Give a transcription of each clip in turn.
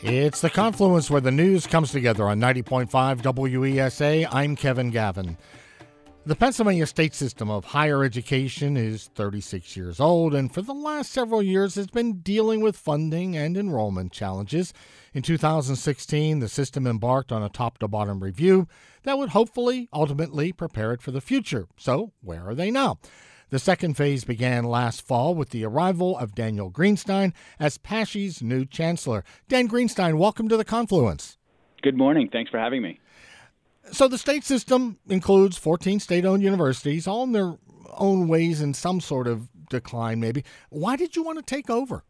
It's the confluence where the news comes together on 90.5 WESA. I'm Kevin Gavin. The Pennsylvania state system of higher education is 36 years old, and for the last several years has been dealing with funding and enrollment challenges. In 2016, the system embarked on a top-to-bottom review that would hopefully ultimately prepare it for the future. So, where are they now? The second phase began last fall with the arrival of Daniel Greenstein as PASSHE's new chancellor. Dan Greenstein, welcome to the Confluence. Good morning. Thanks for having me. So the state system includes 14 state-owned universities, all in their own ways in some sort of decline, maybe. Why did you want to take over?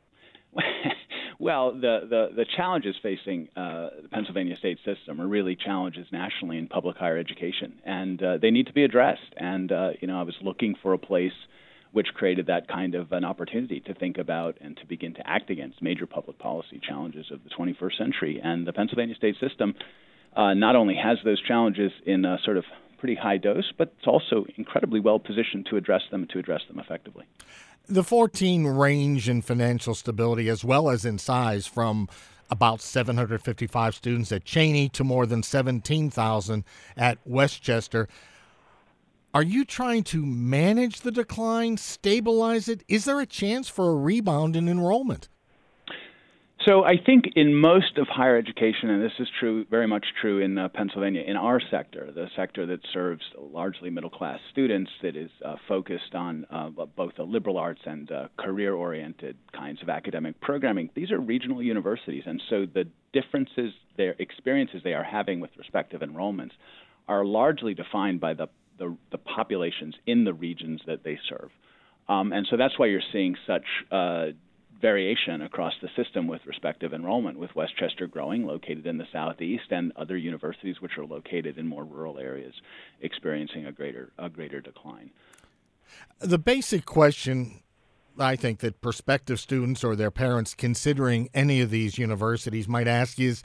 Well, the challenges facing the Pennsylvania state system are really challenges nationally in public higher education, and they need to be addressed. And, I was looking for a place which created that kind of an opportunity to think about and to begin to act against major public policy challenges of the 21st century. And the Pennsylvania state system not only has those challenges in a sort of pretty high dose, but it's also incredibly well positioned to address them effectively. The 14 range in financial stability as well as in size, from about 755 students at Cheney to more than 17,000 at Westchester. Are you trying to manage the decline, stabilize it? Is there a chance for a rebound in enrollment? So I think in most of higher education, and this is true, very much true in Pennsylvania, in our sector, the sector that serves largely middle-class students, that is focused on both the liberal arts and career-oriented kinds of academic programming, these are regional universities, and so the differences, their experiences they are having with respective enrollments are largely defined by the populations in the regions that they serve. And so that's why you're seeing such variation across the system with respective enrollment, with Westchester growing, located in the southeast, and other universities which are located in more rural areas experiencing a greater decline. The basic question, I think, that prospective students or their parents considering any of these universities might ask is,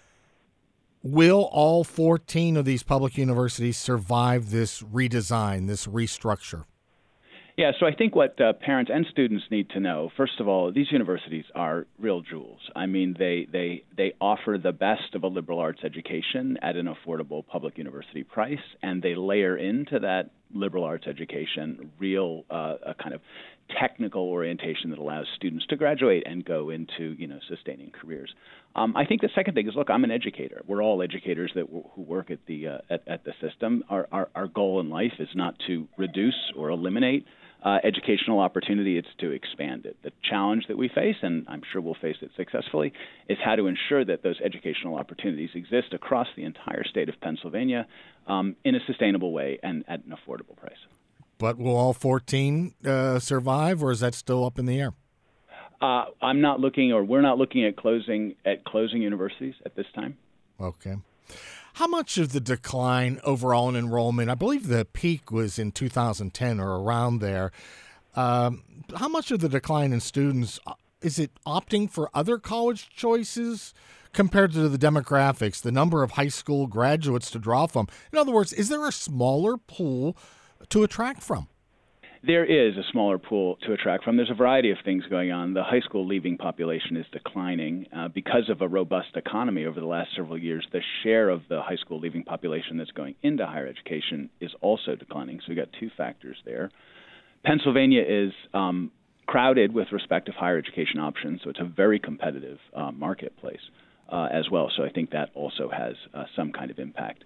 will all 14 of these public universities survive this redesign, this restructure? Yeah, so I think what parents and students need to know, first of all, these universities are real jewels. I mean, they offer the best of a liberal arts education at an affordable public university price, and they layer into that liberal arts education real a kind of technical orientation that allows students to graduate and go into sustaining careers. I think the second thing is, look, I'm an educator. We're all educators who work at the system. Our goal in life is not to reduce or eliminate educational opportunity, it's to expand it. The challenge that we face, and I'm sure we'll face it successfully, is how to ensure that those educational opportunities exist across the entire state of Pennsylvania in a sustainable way and at an affordable price. But will all 14 survive, or is that still up in the air? I'm not looking, or we're not looking at closing universities at this time. Okay. How much of the decline overall in enrollment, I believe the peak was in 2010 or around there, how much of the decline in students, is it opting for other college choices compared to the demographics, the number of high school graduates to draw from? In other words, is there a smaller pool to attract from? There is a smaller pool to attract from. There's a variety of things going on. The high school leaving population is declining because of a robust economy over the last several years. The share of the high school leaving population that's going into higher education is also declining. So we've got two factors there. Pennsylvania is crowded with respect to higher education options, so it's a very competitive marketplace as well. So I think that also has some kind of impact.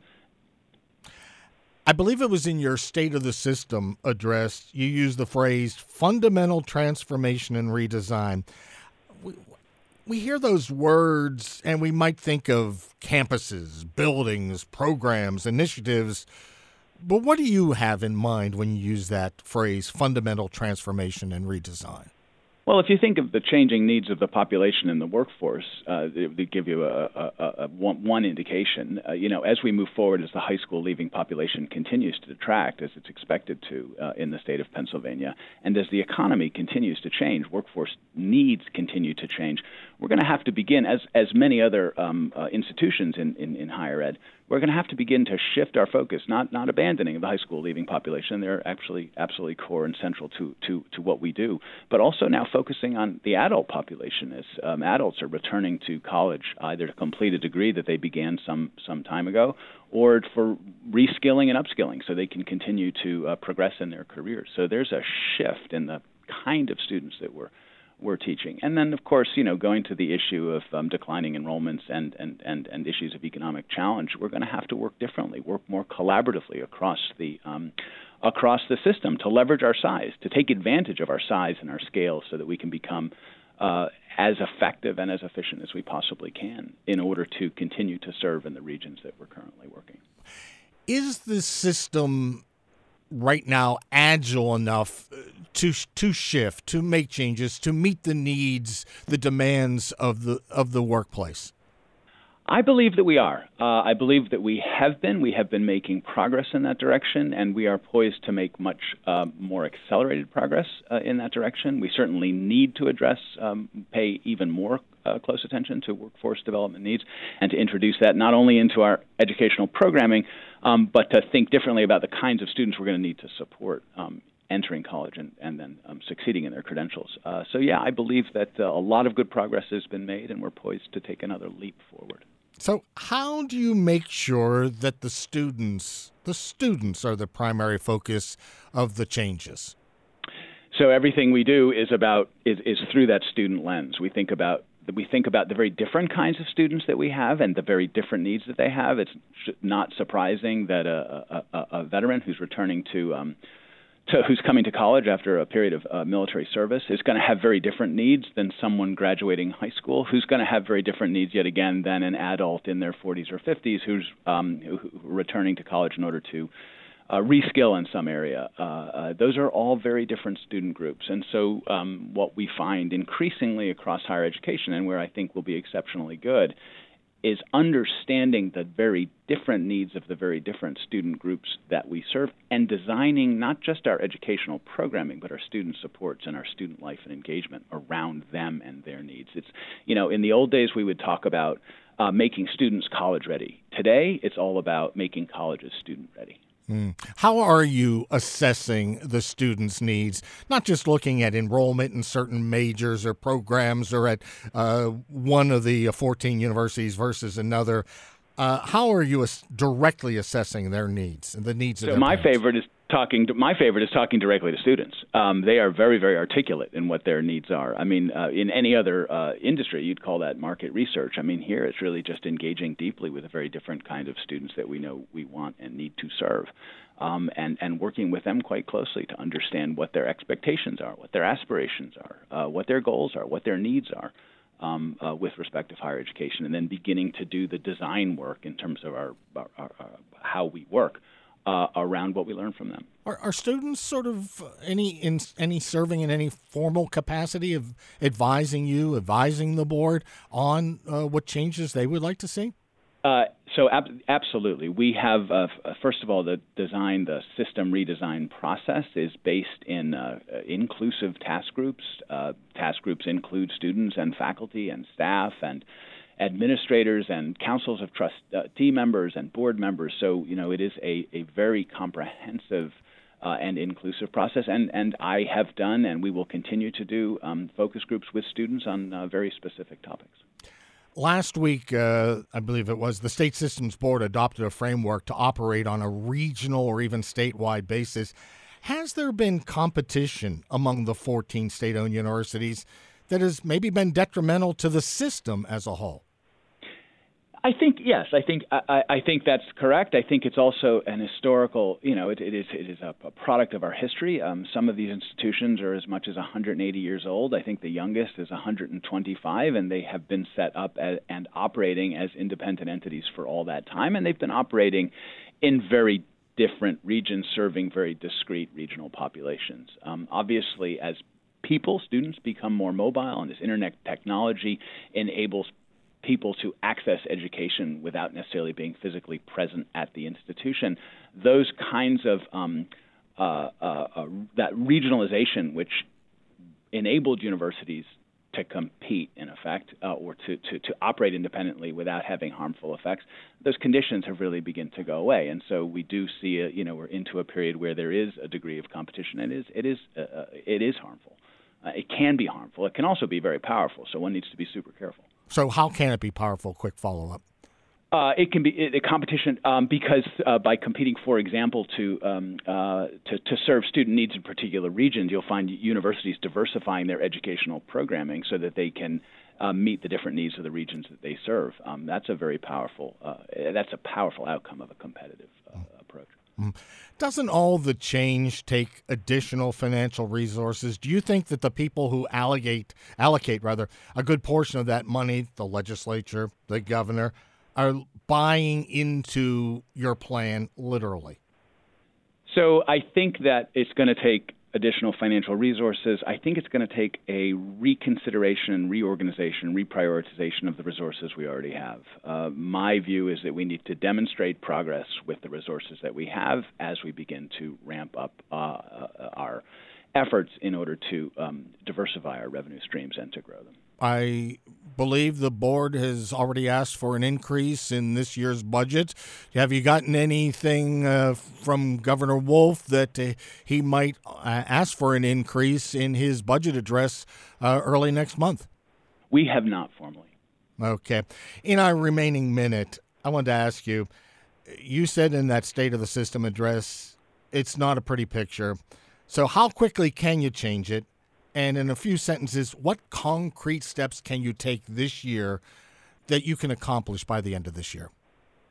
I believe it was in your State of the System address, you used the phrase fundamental transformation and redesign. We hear those words and we might think of campuses, buildings, programs, initiatives. But what do you have in mind when you use that phrase, fundamental transformation and redesign? Well, if you think of the changing needs of the population in the workforce, they give you one indication. As we move forward, as the high school leaving population continues to detract, as it's expected to in the state of Pennsylvania, and as the economy continues to change, workforce needs continue to change, we're going to have to begin, as many other institutions in higher ed, we're going to have to begin to shift our focus, not abandoning the high school leaving population. They're actually absolutely core and central to what we do, but also now focusing on the adult population as adults are returning to college either to complete a degree that they began some time ago or for reskilling and upskilling so they can continue to progress in their careers. So there's a shift in the kind of students that we're teaching. And then, of course, going to the issue of declining enrollments and issues of economic challenge, we're going to have to work differently, work more collaboratively across the system to leverage our size, to take advantage of our size and our scale so that we can become as effective and as efficient as we possibly can in order to continue to serve in the regions that we're currently working. Is the system right now agile enough to shift, to make changes, to meet the needs, the demands of the workplace? I believe that we are. I believe that we have been. We have been making progress in that direction, and we are poised to make much more accelerated progress in that direction. We certainly need to pay even more close attention to workforce development needs and to introduce that not only into our educational programming, but to think differently about the kinds of students we're going to need to support entering college and then succeeding in their credentials. So, I believe that a lot of good progress has been made, and we're poised to take another leap forward. So how do you make sure that the students are the primary focus of the changes? So everything we do is through that student lens. We think about the very different kinds of students that we have and the very different needs that they have. It's not surprising that a veteran who's returning who's coming to college after a period of military service is going to have very different needs than someone graduating high school, who's going to have very different needs yet again than an adult in their 40s or 50s who's returning to college in order to reskill in some area. Those are all very different student groups. And so what we find increasingly across higher education, and where I think will be exceptionally good, is understanding the very different needs of the very different student groups that we serve and designing not just our educational programming, but our student supports and our student life and engagement around them and their needs. It's, in the old days, we would talk about making students college ready. Today, it's all about making colleges student ready. How are you assessing the students' needs, not just looking at enrollment in certain majors or programs or at one of the 14 universities versus another? How are you directly assessing their needs and the needs of their parents? My favorite is talking directly to students. They are very, very articulate in what their needs are. I mean, in any other industry, you'd call that market research. I mean, here it's really just engaging deeply with a very different kind of students that we know we want and need to serve, and working with them quite closely to understand what their expectations are, what their aspirations are, what their goals are, what their needs are. With respect to higher education, and then beginning to do the design work in terms of our how we work around what we learn from them. Are students sort of any serving in any formal capacity of advising the board on what changes they would like to see? Absolutely. We have, first of all, the system redesign process is based in inclusive task groups. Task groups include students and faculty and staff and administrators and councils of trustee members and board members. So, it is a very comprehensive and inclusive process. And I have done and we will continue to do focus groups with students on very specific topics. Last week, I believe it was, the State Systems Board adopted a framework to operate on a regional or even statewide basis. Has there been competition among the 14 state-owned universities that has maybe been detrimental to the system as a whole? I think yes. I think that's correct. I think it's also an historical. It is a product of our history. Some of these institutions are as much as 180 years old. I think the youngest is 125, and they have been set up and operating as independent entities for all that time. And they've been operating in very different regions, serving very discrete regional populations. Obviously, as students become more mobile, and as internet technology enables people to access education without necessarily being physically present at the institution, those kinds of that regionalization, which enabled universities to compete, in effect, or to operate independently without having harmful effects, those conditions have really begun to go away. And so we do see, we're into a period where there is a degree of competition, and it is harmful. It can be harmful. It can also be very powerful, so one needs to be super careful. So how can it be powerful? Quick follow-up. It can be a competition because by competing, for example, to serve student needs in particular regions, you'll find universities diversifying their educational programming so that they can meet the different needs of the regions that they serve. That's a very powerful. That's a powerful outcome of a competitive approach. Doesn't all the change take additional financial resources? Do you think that the people who allocate a good portion of that money, the legislature, the governor, are buying into your plan literally? So I think that it's going to take additional financial resources. I think it's going to take a reconsideration, reorganization, reprioritization of the resources we already have. My view is that we need to demonstrate progress with the resources that we have as we begin to ramp up our efforts in order to diversify our revenue streams and to grow them. I believe the board has already asked for an increase in this year's budget. Have you gotten anything from Governor Wolf that he might ask for an increase in his budget address early next month? We have not formally. Okay. In our remaining minute, I wanted to ask you, you said in that State of the System address, it's not a pretty picture. So how quickly can you change it? And in a few sentences, what concrete steps can you take this year that you can accomplish by the end of this year?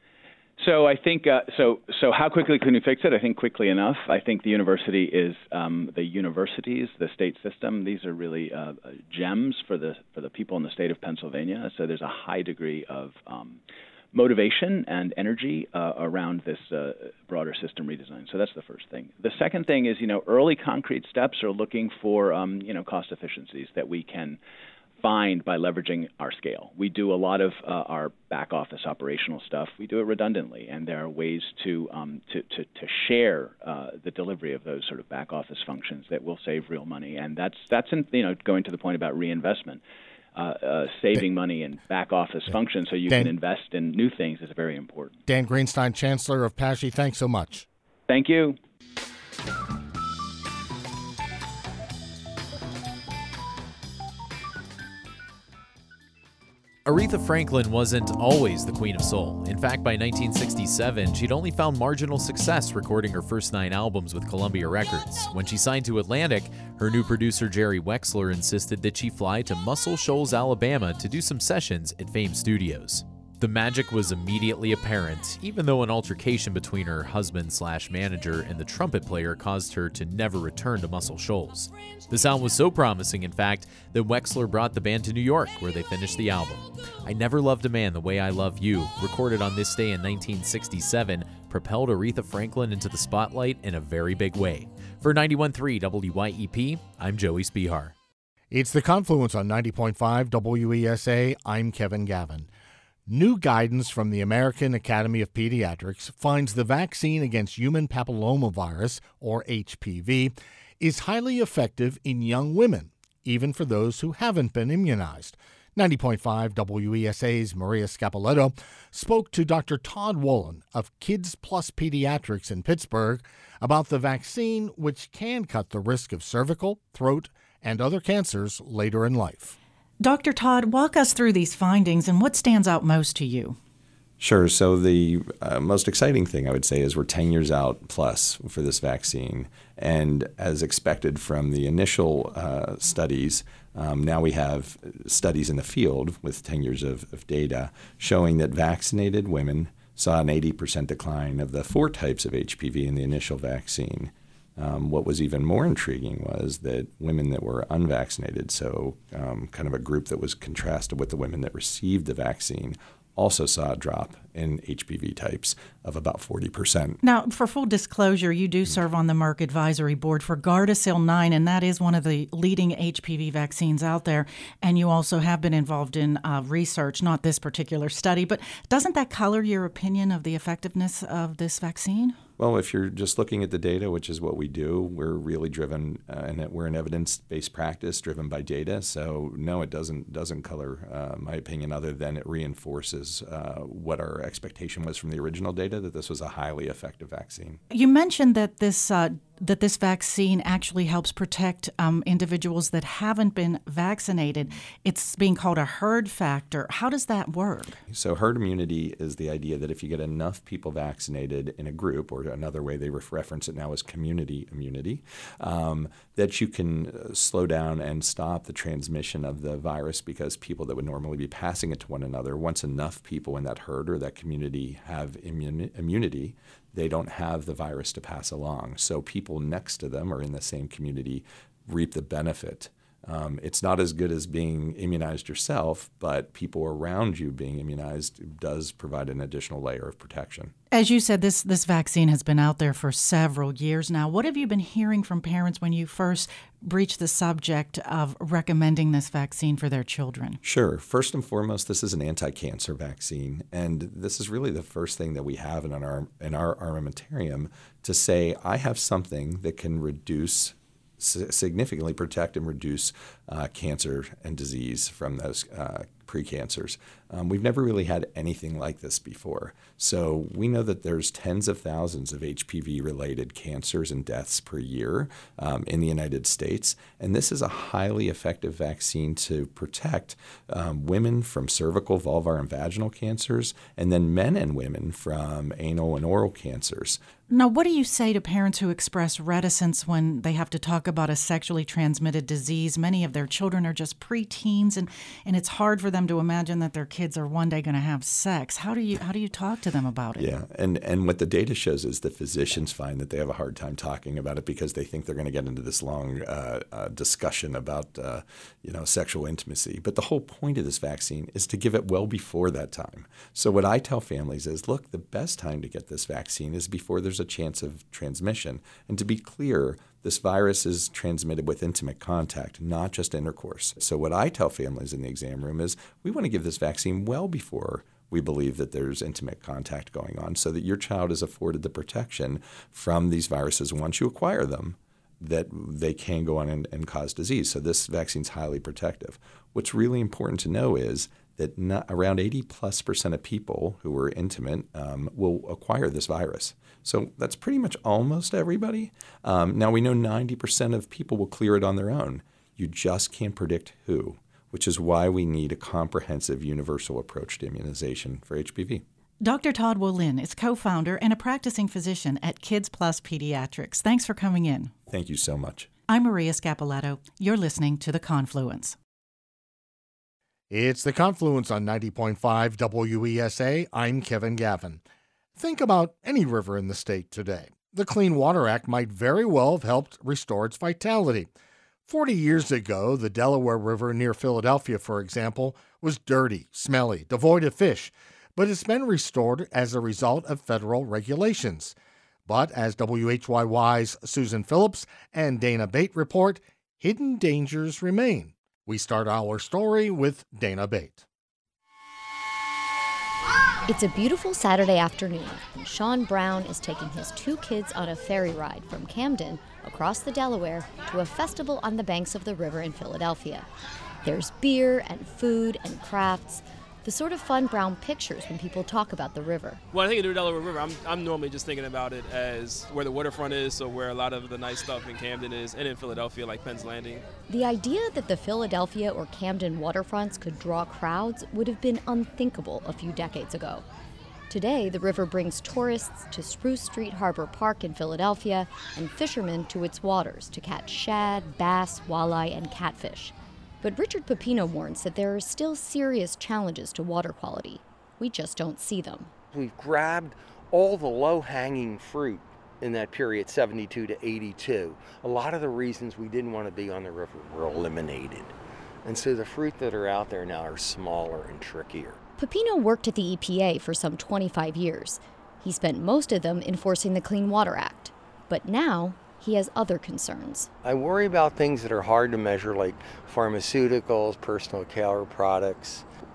So I think so how quickly can you fix it? I think quickly enough. I think the university is the universities, the state system. These are really gems for the people in the state of Pennsylvania. So there's a high degree of motivation and energy around this broader system redesign. So that's the first thing. The second thing is, early concrete steps are looking for, cost efficiencies that we can find by leveraging our scale. We do a lot of our back office operational stuff. We do it redundantly, and there are ways to share the delivery of those sort of back office functions that will save real money. And that's going to the point about reinvestment. Saving money in back office functions so you can invest in new things is very important. Dan Greenstein, Chancellor of PASSHE, thanks so much. Thank you. Aretha Franklin wasn't always the Queen of Soul. In fact, by 1967, she'd only found marginal success recording her first 9 albums with Columbia Records. When she signed to Atlantic, her new producer Jerry Wexler insisted that she fly to Muscle Shoals, Alabama to do some sessions at Fame Studios. The magic was immediately apparent, even though an altercation between her husband/manager and the trumpet player caused her to never return to Muscle Shoals. The sound was so promising, in fact, that Wexler brought the band to New York, where they finished the album. I Never Loved a Man the Way I Love You, recorded on this day in 1967, propelled Aretha Franklin into the spotlight in a very big way. For 91.3 WYEP, I'm Joey Spihar. It's The Confluence on 90.5 WESA. I'm Kevin Gavin. New guidance from the American Academy of Pediatrics finds the vaccine against human papillomavirus, or HPV, is highly effective in young women, even for those who haven't been immunized. 90.5 WESA's Maria Scapoletto spoke to Dr. Todd Wolin of Kids Plus Pediatrics in Pittsburgh about the vaccine, which can cut the risk of cervical, throat, and other cancers later in life. Dr. Todd, walk us through these findings and what stands out most to you. Sure. So the most exciting thing I would say is we're 10 years out plus for this vaccine. And as expected from the initial studies, now we have studies in the field with 10 years of data showing that vaccinated women saw an 80% decline of the 4 types of HPV in the initial vaccine. What was even more intriguing was that women that were unvaccinated, so kind of a group that was contrasted with the women that received the vaccine, also saw a drop in HPV types of about 40%. Now, for full disclosure, you do serve on the Merck Advisory Board for Gardasil 9, and that is one of the leading HPV vaccines out there. And you also have been involved in research, not this particular study, but doesn't that color your opinion of the effectiveness of this vaccine? Well, if you're just looking at the data, which is what we do, we're really driven, and we're an evidence-based practice driven by data. So no, it doesn't color my opinion, other than it reinforces what our expectation was from the original data, that this was a highly effective vaccine. You mentioned that this vaccine actually helps protect individuals that haven't been vaccinated. It's being called a herd factor. How does that work? So herd immunity is the idea that if you get enough people vaccinated in a group, or another way they reference it now is community immunity, that you can slow down and stop the transmission of the virus, because people that would normally be passing it to one another, once enough people in that herd or that community have immunity, they don't have the virus to pass along. So people next to them or in the same community reap the benefit. It's not as good as being immunized yourself, but people around you being immunized does provide an additional layer of protection. As you said, this vaccine has been out there for several years now. What have you been hearing from parents when you first breached the subject of recommending this vaccine for their children? Sure. First and foremost, this is an anti-cancer vaccine, and this is really the first thing that we have in our armamentarium to say, I have something that can significantly protect and reduce cancer and disease from those precancers. We've never really had anything like this before. So we know that there's tens of thousands of HPV-related cancers and deaths per year in the United States. And this is a highly effective vaccine to protect women from cervical, vulvar, and vaginal cancers, and then men and women from anal and oral cancers. Now, what do you say to parents who express reticence when they have to talk about a sexually transmitted disease? Many of their children are just preteens, and it's hard for them to imagine that their kids are one day going to have sex. How do you talk to them about it? Yeah, and what the data shows is that physicians find that they have a hard time talking about it because they think they're going to get into this long discussion about sexual intimacy. But the whole point of this vaccine is to give it well before that time. So what I tell families is, look, the best time to get this vaccine is before there's a chance of transmission. And to be clear, this virus is transmitted with intimate contact, not just intercourse. So what I tell families in the exam room is we want to give this vaccine well before we believe that there's intimate contact going on, so that your child is afforded the protection from these viruses once you acquire them, that they can go on and cause disease. So this vaccine's highly protective. What's really important to know is that around 80+% of people who are intimate will acquire this virus. So that's pretty much almost everybody. Now we know 90% of people will clear it on their own. You just can't predict who, which is why we need a comprehensive universal approach to immunization for HPV. Dr. Todd Wolin is co-founder and a practicing physician at Kids Plus Pediatrics. Thanks for coming in. Thank you so much. I'm Maria Scapoletto. You're listening to The Confluence. It's The Confluence on 90.5 WESA. I'm Kevin Gavin. Think about any river in the state today. The Clean Water Act might very well have helped restore its vitality. 40 years ago, the Delaware River near Philadelphia, for example, was dirty, smelly, devoid of fish, but it's been restored as a result of federal regulations. But as WHYY's Susan Phillips and Dana Bate report, hidden dangers remain. We start our story with Dana Bate. It's a beautiful Saturday afternoon, and Sean Brown is taking his 2 kids on a ferry ride from Camden across the Delaware to a festival on the banks of the river in Philadelphia. There's beer and food and crafts, the sort of fun Brown pictures when people talk about the river. When I think of the Delaware River, I'm normally just thinking about it as where the waterfront is, so where a lot of the nice stuff in Camden is, and in Philadelphia, like Penn's Landing. The idea that the Philadelphia or Camden waterfronts could draw crowds would have been unthinkable a few decades ago. Today, the river brings tourists to Spruce Street Harbor Park in Philadelphia and fishermen to its waters to catch shad, bass, walleye, and catfish. But Richard Pepino warns that there are still serious challenges to water quality. We just don't see them. We've grabbed all the low-hanging fruit in that period, 72 to 82. A lot of the reasons we didn't want to be on the river were eliminated. And so the fruit that are out there now are smaller and trickier. Pepino worked at the EPA for some 25 years. He spent most of them enforcing the Clean Water Act. But now, he has other concerns. I worry about things that are hard to measure, like pharmaceuticals, personal care products.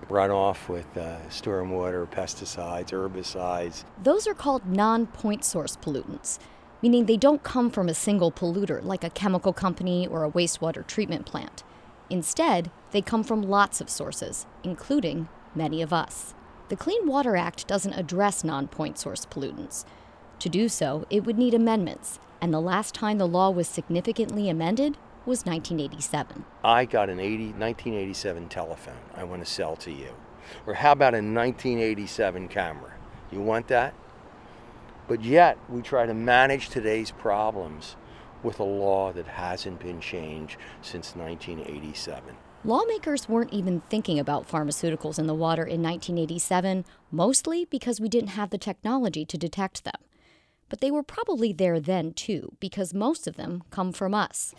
runoff with stormwater, pesticides, herbicides. Those are called non-point source pollutants, meaning they don't come from a single polluter like a chemical company or a wastewater treatment plant. Instead, they come from lots of sources, including many of us. The Clean Water Act doesn't address non-point source pollutants. To do so, it would need amendments, and the last time the law was significantly amended was 1987. I got an 1987 telephone I want to sell to you. Or how about a 1987 camera? You want that? But yet, we try to manage today's problems with a law that hasn't been changed since 1987. Lawmakers weren't even thinking about pharmaceuticals in the water in 1987, mostly because we didn't have the technology to detect them. But they were probably there then, too, because most of them come from us.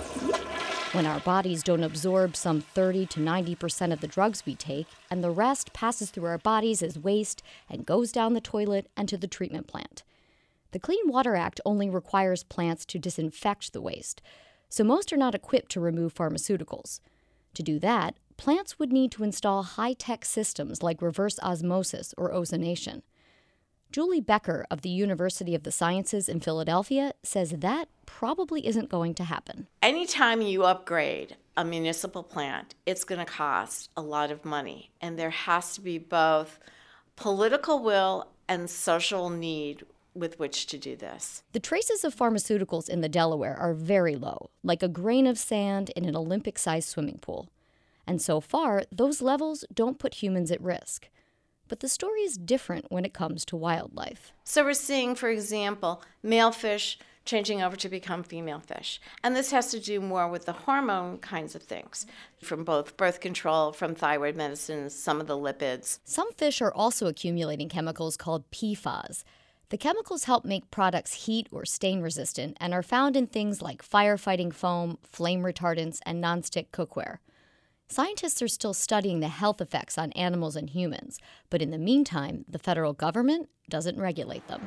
When our bodies don't absorb some 30 to 90% of the drugs we take, and the rest passes through our bodies as waste and goes down the toilet and to the treatment plant. The Clean Water Act only requires plants to disinfect the waste, so most are not equipped to remove pharmaceuticals. To do that, plants would need to install high-tech systems like reverse osmosis or ozonation. Julie Becker of the University of the Sciences in Philadelphia says that probably isn't going to happen. Anytime you upgrade a municipal plant, it's going to cost a lot of money, and there has to be both political will and social need with which to do this. The traces of pharmaceuticals in the Delaware are very low, like a grain of sand in an Olympic-sized swimming pool. And so far, those levels don't put humans at risk. But the story is different when it comes to wildlife. So we're seeing, for example, male fish changing over to become female fish. And this has to do more with the hormone kinds of things, from both birth control, from thyroid medicines, some of the lipids. Some fish are also accumulating chemicals called PFAS. The chemicals help make products heat or stain resistant and are found in things like firefighting foam, flame retardants, and nonstick cookware. Scientists are still studying the health effects on animals and humans, but in the meantime, the federal government doesn't regulate them.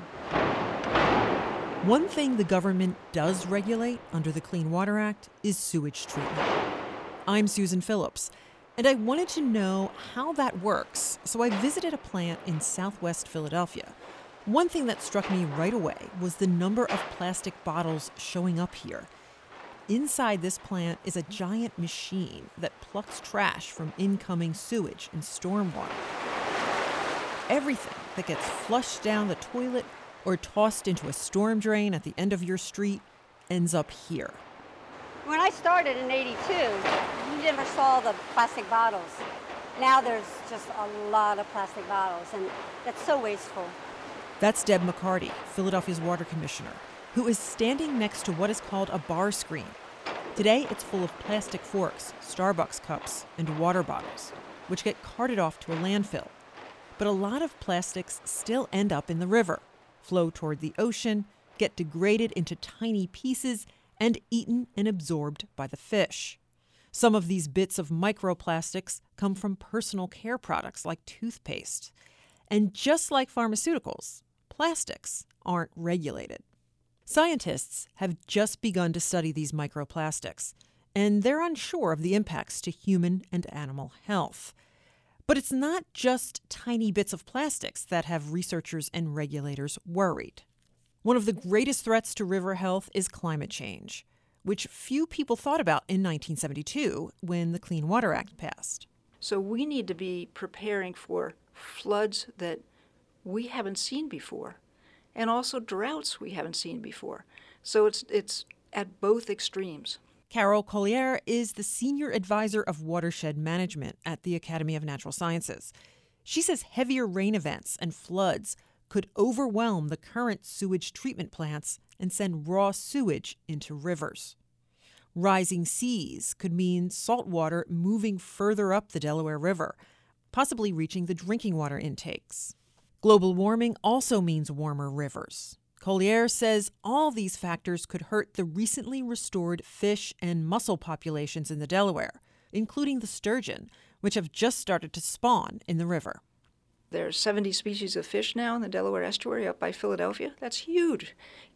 One thing the government does regulate under the Clean Water Act is sewage treatment. I'm Susan Phillips, and I wanted to know how that works, so I visited a plant in southwest Philadelphia. One thing that struck me right away was the number of plastic bottles showing up here. Inside this plant is a giant machine that plucks trash from incoming sewage and stormwater. Everything that gets flushed down the toilet or tossed into a storm drain at the end of your street ends up here. When I started in '82, you never saw the plastic bottles. Now there's just a lot of plastic bottles, and that's so wasteful. That's Deb McCarty, Philadelphia's water commissioner, who is standing next to what is called a bar screen. Today, it's full of plastic forks, Starbucks cups, and water bottles, which get carted off to a landfill. But a lot of plastics still end up in the river, flow toward the ocean, get degraded into tiny pieces, and eaten and absorbed by the fish. Some of these bits of microplastics come from personal care products like toothpaste. And just like pharmaceuticals, plastics aren't regulated. Scientists have just begun to study these microplastics, and they're unsure of the impacts to human and animal health. But it's not just tiny bits of plastics that have researchers and regulators worried. One of the greatest threats to river health is climate change, which few people thought about in 1972 when the Clean Water Act passed. So we need to be preparing for floods that we haven't seen before, and also droughts we haven't seen before. So it's at both extremes. Carol Collier is the senior advisor of watershed management at the Academy of Natural Sciences. She says heavier rain events and floods could overwhelm the current sewage treatment plants and send raw sewage into rivers. Rising seas could mean salt water moving further up the Delaware River, possibly reaching the drinking water intakes. Global warming also means warmer rivers. Collier says all these factors could hurt the recently restored fish and mussel populations in the Delaware, including the sturgeon, which have just started to spawn in the river. There's 70 species of fish now in the Delaware estuary up by Philadelphia. That's huge.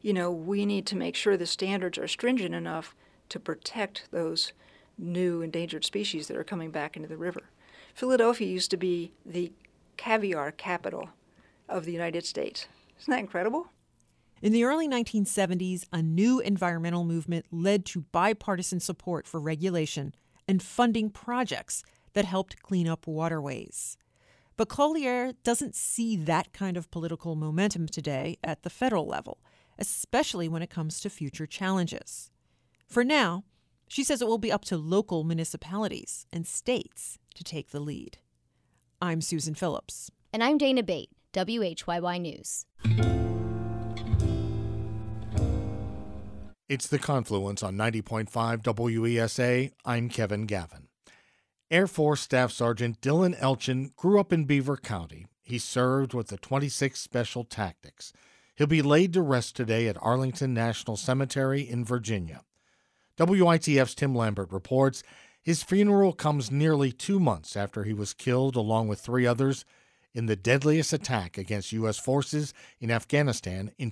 We need to make sure the standards are stringent enough to protect those new endangered species that are coming back into the river. Philadelphia used to be the caviar capital of the United States. Isn't that incredible? In the early 1970s, a new environmental movement led to bipartisan support for regulation and funding projects that helped clean up waterways. But Collier doesn't see that kind of political momentum today at the federal level, especially when it comes to future challenges. For now, she says it will be up to local municipalities and states to take the lead. I'm Susan Phillips. And I'm Dana Bate, WHYY News. It's The Confluence on 90.5 WESA. I'm Kevin Gavin. Air Force Staff Sergeant Dylan Elchin grew up in Beaver County. He served with the 26th Special Tactics. He'll be laid to rest today at Arlington National Cemetery in Virginia. WITF's Tim Lambert reports his funeral comes nearly 2 months after he was killed along with 3 others in the deadliest attack against U.S. forces in Afghanistan in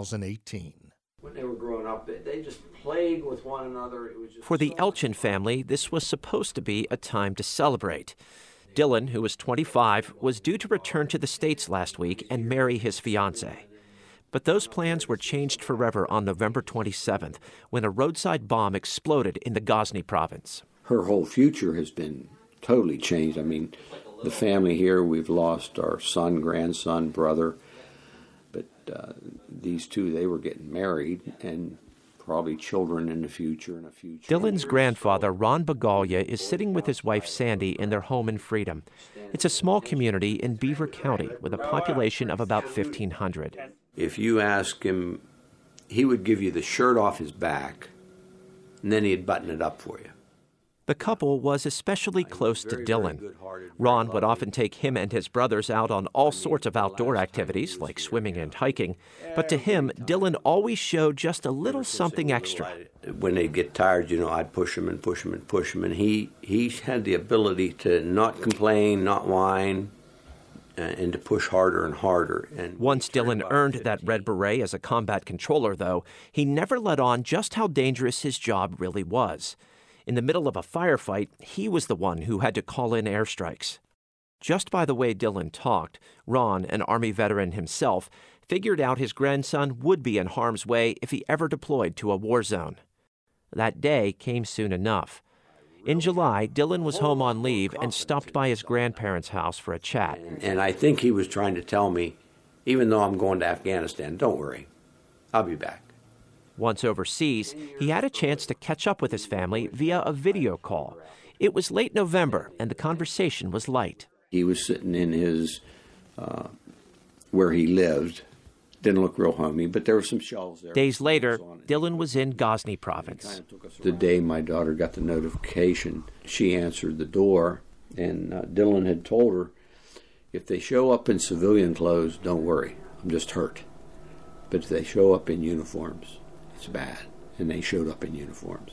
2018. When they were growing up, they just played with one another. It was just For the Elchin family, this was supposed to be a time to celebrate. Dylan, who was 25, was due to return to the States last week and marry his fiancée. But those plans were changed forever on November 27th, when a roadside bomb exploded in the Ghazni province. Her whole future has been totally changed. I mean, the family here, we've lost our son, grandson, brother. But these two, they were getting married and probably children in the future. Dylan's grandfather, Ron Bagalia, is sitting with his wife, Sandy, in their home in Freedom. It's a small community in Beaver County with a population of about 1,500. If you ask him, he would give you the shirt off his back, and then he'd button it up for you. The couple was especially close to Dylan. Ron would often take him and his brothers out on all sorts of outdoor activities, like swimming and hiking. But to him, Dylan always showed just a little something extra. When they'd get tired, I'd push him and push him and push him. And he had the ability to not complain, not whine, and to push harder and harder. And once Dylan earned that red beret as a combat controller, though, he never let on just how dangerous his job really was. In the middle of a firefight, he was the one who had to call in airstrikes. Just by the way Dylan talked, Ron, an Army veteran himself, figured out his grandson would be in harm's way if he ever deployed to a war zone. That day came soon enough. In July, Dylan was home on leave and stopped by his grandparents' house for a chat. And I think he was trying to tell me, even though I'm going to Afghanistan, don't worry, I'll be back. Once overseas, he had a chance to catch up with his family via a video call. It was late November, and the conversation was light. He was sitting in his, where he lived. Didn't look real homey, but there were some shelves there. Days later, Dylan was in Ghazni province. The day my daughter got the notification, she answered the door, and Dylan had told her, if they show up in civilian clothes, don't worry, I'm just hurt. But if they show up in uniforms, it's bad. And they showed up in uniforms.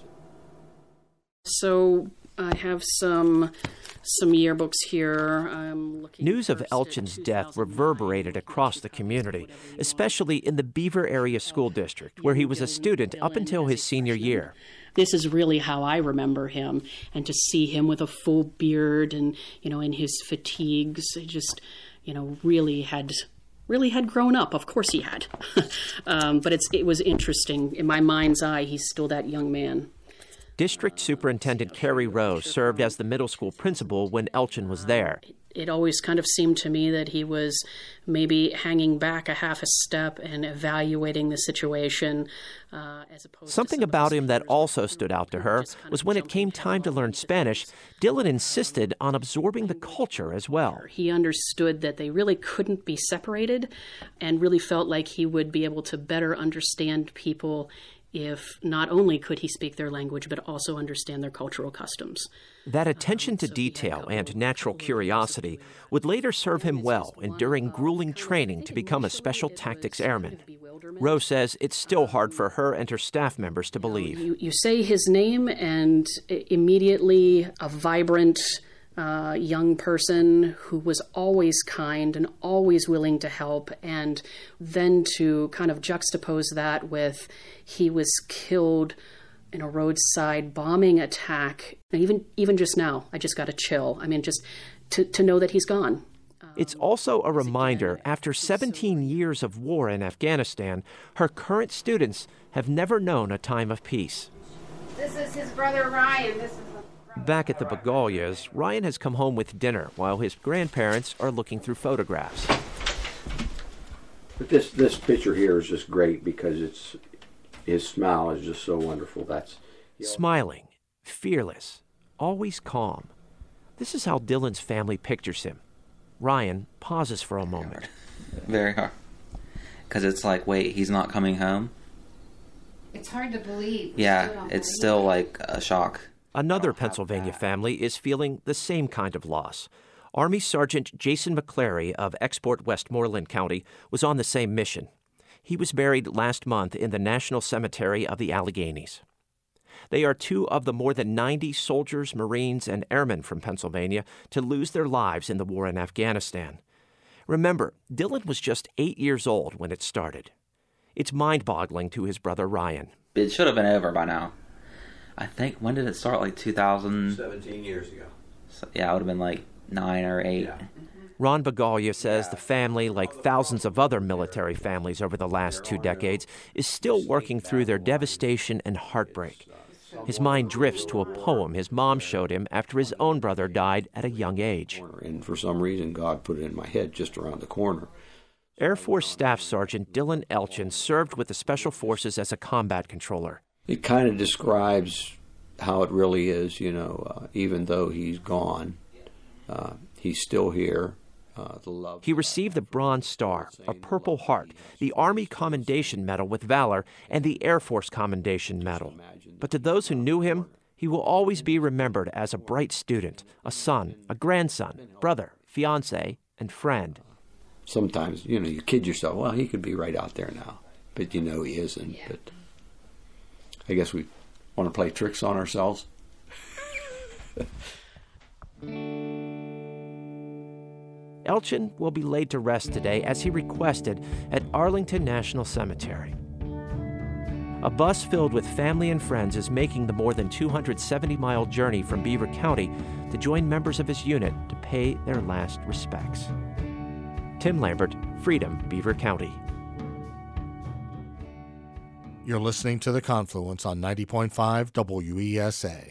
So I have some yearbooks here. News of Elchin's death reverberated across the community, especially in the Beaver Area School District, where he was a student up until his senior year. This is really how I remember him, and to see him with a full beard and, in his fatigues, it just, really had grown up. Of course he had. But it was interesting. In my mind's eye, he's still that young man. District Superintendent Carrie Rowe served as the middle school principal when Elchin was there. It always kind of seemed to me that he was maybe hanging back a half a step and evaluating the situation as opposed Something about him that also stood out to her was when it came time to learn Spanish, Dylan insisted on absorbing the culture as well. He understood that they really couldn't be separated and really felt like he would be able to better understand people if not only could he speak their language, but also understand their cultural customs. That attention to detail and natural curiosity would later serve him well enduring grueling training to become a Special Tactics Airman. Rowe says it's still hard for her and her staff members to believe. You say his name and immediately a vibrant young person who was always kind and always willing to help, and then to kind of juxtapose that with he was killed in a roadside bombing attack. And even just now, I just got a chill. I mean, just to know that he's gone. It's also a reminder, after 17 years of war in Afghanistan, her current students have never known a time of peace. This is his brother Ryan. Back at the Begalias, Ryan has come home with dinner while his grandparents are looking through photographs. But this picture here is just great because his smile is just so wonderful. Smiling, fearless, always calm. This is how Dylan's family pictures him. Ryan pauses for a moment. Very hard. Because it's like, wait, he's not coming home? It's hard to believe. Yeah, it's still like a shock. Another Pennsylvania family is feeling the same kind of loss. Army Sergeant Jason McClary of Export Westmoreland County was on the same mission. He was buried last month in the National Cemetery of the Alleghenies. They are two of the more than 90 soldiers, Marines, and airmen from Pennsylvania to lose their lives in the war in Afghanistan. Remember, Dylan was just 8 years old when it started. It's mind-boggling to his brother Ryan. It should have been over by now. I think, when did it start? Like 2000? 17 years ago. So, yeah, it would have been like 9 or 8. Yeah. Ron Begalia says the family, like thousands of other military families over the last 2 decades, is still working through their devastation and heartbreak. His mind drifts to a poem his mom showed him after his own brother died at a young age. And for some reason, God put it in my head just around the corner. Air Force Staff Sergeant Dylan Elchin served with the Special Forces as a combat controller. It kind of describes how it really is, even though he's gone, he's still here. The love. He received the Bronze Star, a Purple Heart, the Army Commendation Medal with Valor, and the Air Force Commendation Medal. But to those who knew him, he will always be remembered as a bright student, a son, a grandson, brother, fiancé, and friend. Sometimes, you kid yourself, well, he could be right out there now. But he isn't. But I guess we want to play tricks on ourselves. Elchin will be laid to rest today, as he requested, at Arlington National Cemetery. A bus filled with family and friends is making the more than 270-mile journey from Beaver County to join members of his unit to pay their last respects. Tim Lambert, Freedom, Beaver County. You're listening to The Confluence on 90.5 WESA.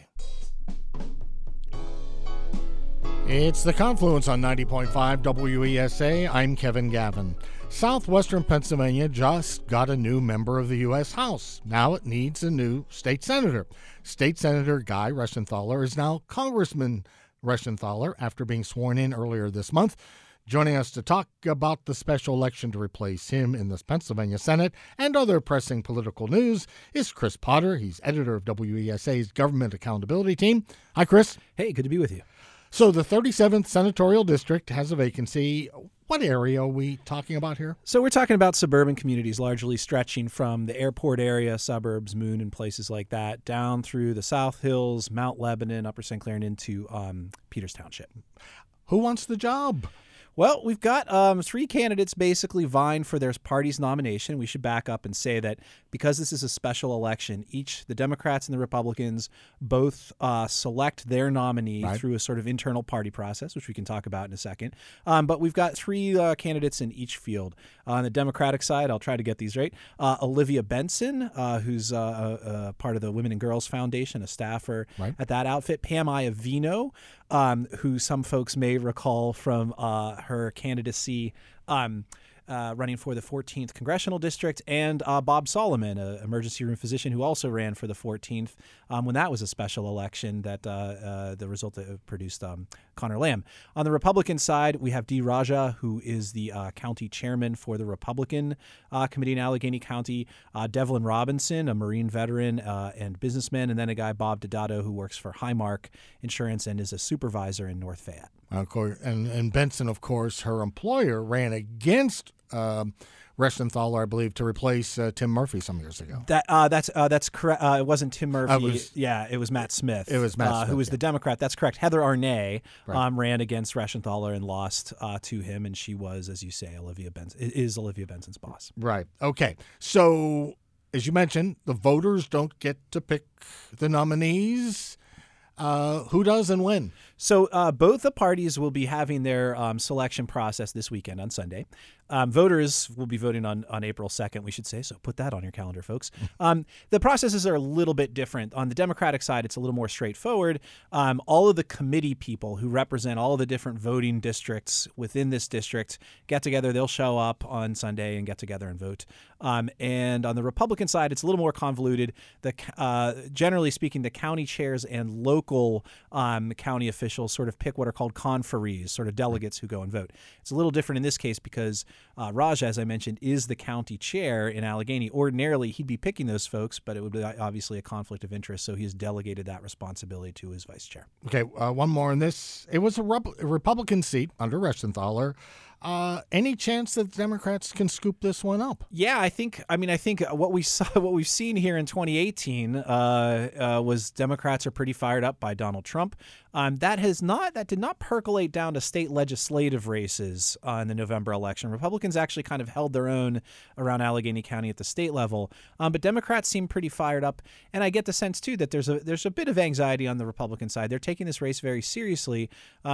It's The Confluence on 90.5 WESA. I'm Kevin Gavin. Southwestern Pennsylvania just got a new member of the U.S. House. Now it needs a new state senator. State Senator Guy Reschenthaler is now Congressman Reschenthaler after being sworn in earlier this month. Joining us to talk about the special election to replace him in the Pennsylvania Senate and other pressing political news is Chris Potter. He's editor of WESA's Government Accountability Team. Hi, Chris. Hey, good to be with you. So the 37th Senatorial District has a vacancy. What area are we talking about here? So we're talking about suburban communities, largely stretching from the airport area, suburbs, Moon, and places like that, down through the South Hills, Mount Lebanon, Upper St. Clair, and into Peters Township. Who wants the job? Well, we've got 3 candidates basically vying for their party's nomination. We should back up and say that because this is a special election, the Democrats and the Republicans both select their nominee through a sort of internal party process, which we can talk about in a second. But we've got 3 candidates in each field. On the Democratic side, I'll try to get these right. Olivia Benson, who's a part of the Women and Girls Foundation, a staffer at that outfit. Pam Iovino, who some folks may recall from her candidacy running for the 14th Congressional District, and Bob Solomon, an emergency room physician who also ran for the 14th when that was a special election that the result produced Connor Lamb. On the Republican side, we have Dee Raja, who is the county chairman for the Republican committee in Allegheny County, Devlin Robinson, a Marine veteran and businessman, and then a guy, Bob Dodato, who works for Highmark Insurance and is a supervisor in North Fayette. Of course, and Benson, of course, her employer ran against Reschenthaler, I believe, to replace Tim Murphy some years ago. That's correct. It wasn't Tim Murphy. It was Matt Smith. It was Matt Smith, who was the Democrat. That's correct. Heather Arnay ran against Reschenthaler and lost to him, and she was, as you say, Olivia Benson's boss. Right. Okay. So, as you mentioned, the voters don't get to pick the nominees. Who does and when? So both the parties will be having their selection process this weekend on Sunday. Voters will be voting on April 2nd, we should say, so put that on your calendar, folks. The processes are a little bit different. On the Democratic side, it's a little more straightforward. All of the committee people who represent all of the different voting districts within this district get together. They'll show up on Sunday and get together and vote. And on the Republican side, it's a little more convoluted. Generally speaking, the county chairs and local county officials sort of pick what are called conferees, sort of delegates who go and vote. It's a little different in this case because Raj, as I mentioned, is the county chair in Allegheny. Ordinarily, he'd be picking those folks, but it would be obviously a conflict of interest, so he's delegated that responsibility to his vice chair. Okay, one more on this. It was a Republican seat under Reschenthaler. Any chance that the Democrats can scoop this one up? Yeah, I think what we've seen here in 2018 was Democrats are pretty fired up by Donald Trump. That did not percolate down to state legislative races in the November election. Republicans actually kind of held their own around Allegheny County at the state level, but Democrats seem pretty fired up. And I get the sense too that there's a bit of anxiety on the Republican side. They're taking this race very seriously.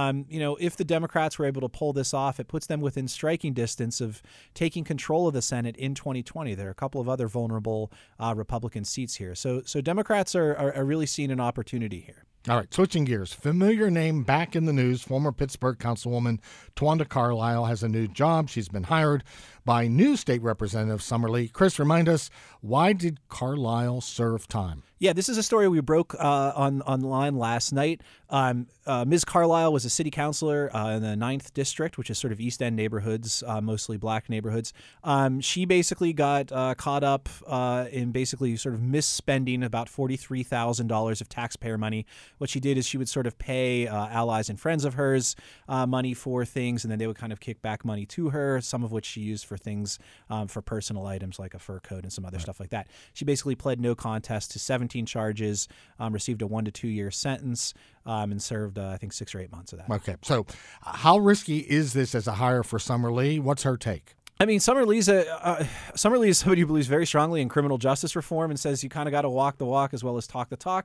If the Democrats were able to pull this off, it puts them within striking distance of taking control of the Senate in 2020. There are a couple of other vulnerable Republican seats here. So Democrats are really seeing an opportunity here. All right, switching gears. Familiar name back in the news. Former Pittsburgh Councilwoman Tawanda Carlisle has a new job. She's been hired by new state representative Summer Lee. Chris, remind us, why did Carlisle serve time? Yeah, this is a story we broke online last night. Ms. Carlisle was a city councilor in the 9th District, which is sort of East End neighborhoods, mostly black neighborhoods. She basically got caught up in basically sort of misspending about $43,000 of taxpayer money. What she did is she would sort of pay allies and friends of hers money for things, and then they would kind of kick back money to her, some of which she used for things, for personal items like a fur coat and some other stuff like that. She basically pled no contest to 17 charges, received a 1 to 2 year sentence, and served, I think, 6 or 8 months of that. Okay, so how risky is this as a hire for Summer Lee? What's her take? I mean, Summer Lee is somebody who believes very strongly in criminal justice reform and says you kind of got to walk the walk as well as talk the talk.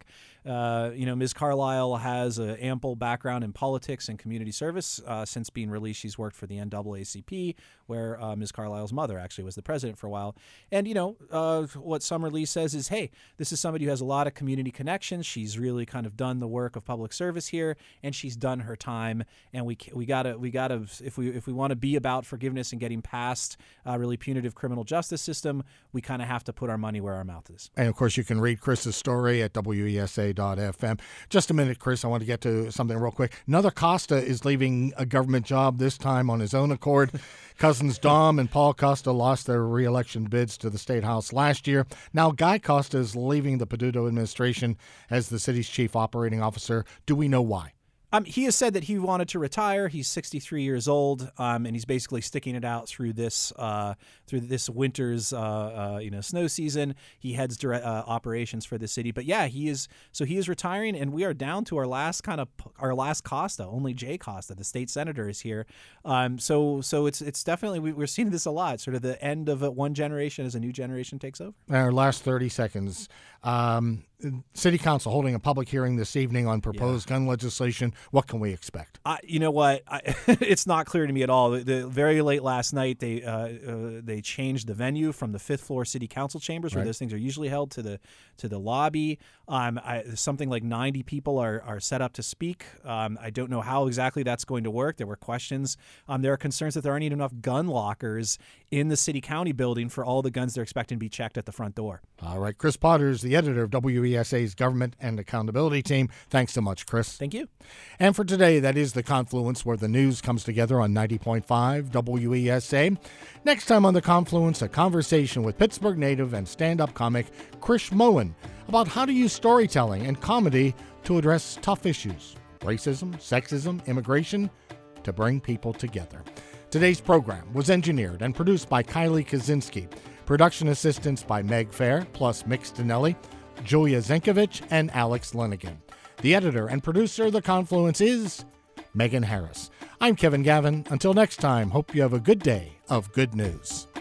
Ms. Carlisle has an ample background in politics and community service. Since being released, she's worked for the NAACP, where Ms. Carlisle's mother actually was the president for a while. And, what Summer Lee says is, hey, this is somebody who has a lot of community connections. She's really kind of done the work of public service here, and she's done her time. And we gotta if we want to be about forgiveness and getting past really punitive criminal justice system, we kind of have to put our money where our mouth is. And, of course, you can read Chris's story at WESA.fm. Just a minute, Chris. I want to get to something real quick. Another Costa is leaving a government job, this time on his own accord. Cousins Dom and Paul Costa lost their re-election bids to the State House last year. Now Guy Costa is leaving the Peduto administration as the city's chief operating officer. Do we know why? He has said that he wanted to retire. He's 63 years old, and he's basically sticking it out through this winter's snow season. He heads operations for the city, but yeah, he is retiring, and we are down to our last Costa. Only Jay Costa, the state senator, is here. So it's definitely we're seeing this a lot. Sort of the end of one generation as a new generation takes over. Our last 30 seconds. City Council holding a public hearing this evening on proposed gun legislation. What can we expect? You know what? It's not clear to me at all. Very late last night, they changed the venue from the 5th floor City Council chambers, where those things are usually held, to the lobby. Something like 90 people are set up to speak. I don't know how exactly that's going to work. There were questions. There are concerns that there aren't enough gun lockers in the city-county building for all the guns they're expecting to be checked at the front door. All right. Chris Potter is the editor of WESA's Government and Accountability Team. Thanks so much, Chris. Thank you. And for today, that is The Confluence, where the news comes together on 90.5 WESA. Next time on The Confluence, a conversation with Pittsburgh native and stand-up comic Krish Mohan about how to use storytelling and comedy to address tough issues, racism, sexism, immigration, to bring people together. Today's program was engineered and produced by Kylie Kaczynski. Production assistance by Meg Fair, plus Mick Stinelli, Julia Zenkovich, and Alex Lenigan. The editor and producer of The Confluence is Megan Harris. I'm Kevin Gavin. Until next time, hope you have a good day of good news.